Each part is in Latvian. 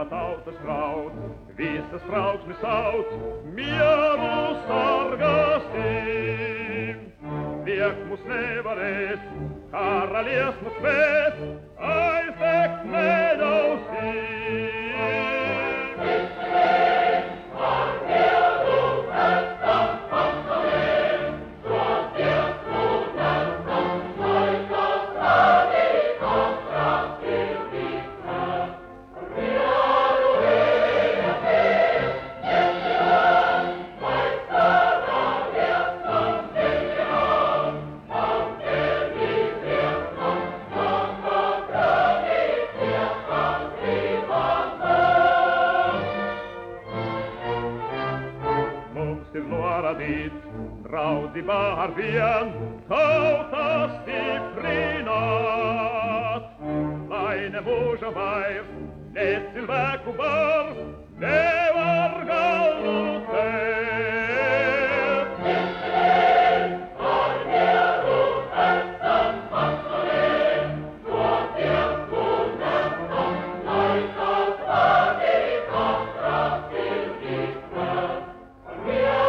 tautas trauc, visas trauksmes sauc, mieru sargāsim. Liek mūs nevarēs, karaliesmu spēt, aiztekt neļausim. Draudzībā ar vien tautas stiprināt, lai ne mūža vairs, ne cilvēku vairs nevar galvu celt. Ar mieru esam pasaulē, dotiem kundam, lai tas arī katrā sirdī klāt. Ar mieru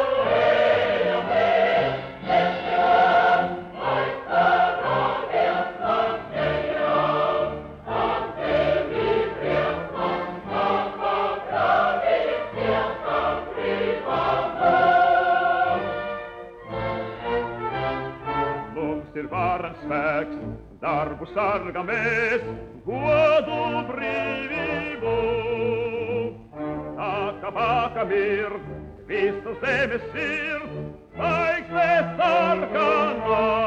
ir varens spēks, darbu sargamies, godu brīvību. Tā kā pakam ir, visas zemes ir, zvaigznes sarkanā.